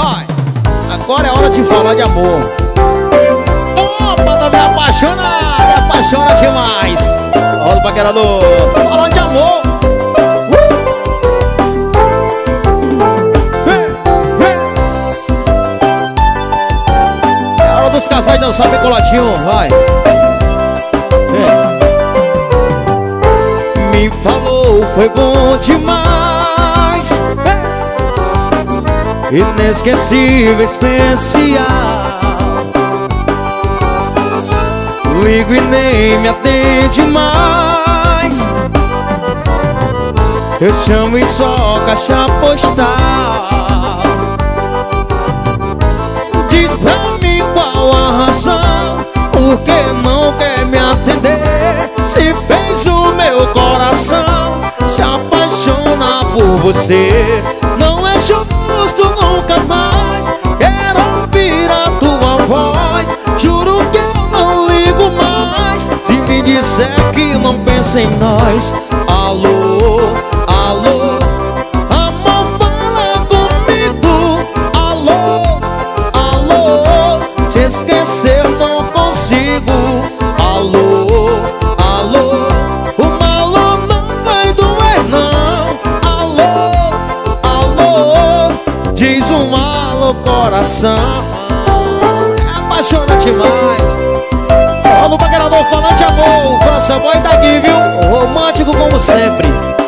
Vai. Agora é hora de falar de amor. Opa, tá me apaixonado, me apaixona demais. Olha o paquerador, falando de amor. É hora dos casais dançar bem coladinho, vai. Me falou, foi bom demais, inesquecível, especial. Ligo e nem me atende mais. Eu chamo e só caixa postal. Diz pra mim qual a razão, por que não quer me atender? Se fez o meu coração se apaixona por você. Não é justo, nunca mais quero ouvir a tua voz. Juro que eu não ligo mais se me disser que não pensa em nós. Alô, alô, amor, fala comigo. Alô, alô, te esquecer não consigo. Alô, alô, o malo não vai doer não. Alô, alô, diz um alô coração. Apaixona demais. Olha o paquerador falando de amor. França Boy daqui, viu? Romântico como sempre.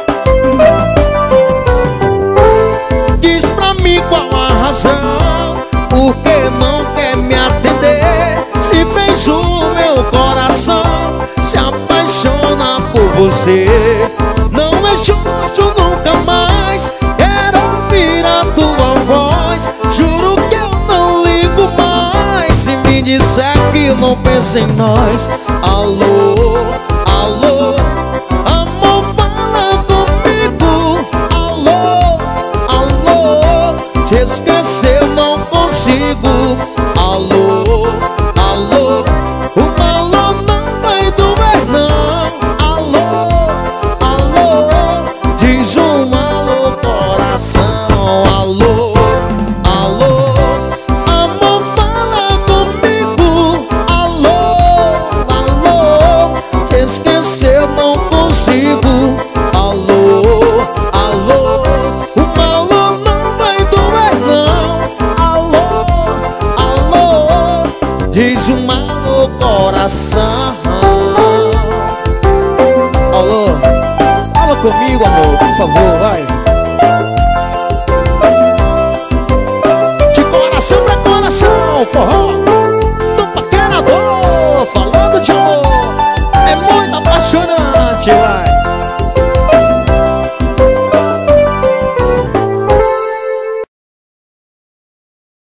Diz pra mim qual a razão, por que não quer me atender? Se fez o meu coração se apaixona por você. Não é justo, nunca mais quero ouvir a tua voz. Juro que eu não ligo mais se me disser que não pensa em nós. Alô, alô, amor, fala comigo. Alô, alô, te esquecer eu não consigo. Alô, alô, o malo não vai doer não. Alô, alô, diz um alô coração. Alô, alô, amor, fala comigo. Alô, alô, te esquecer eu não consigo. Alô, alô, o malo não vai doer não. Alô, alô, diz um alô coração. Alô, fala comigo, amor, por favor, vai. De coração pra coração, forró do paquerador, falando de amor. É muito apaixonante.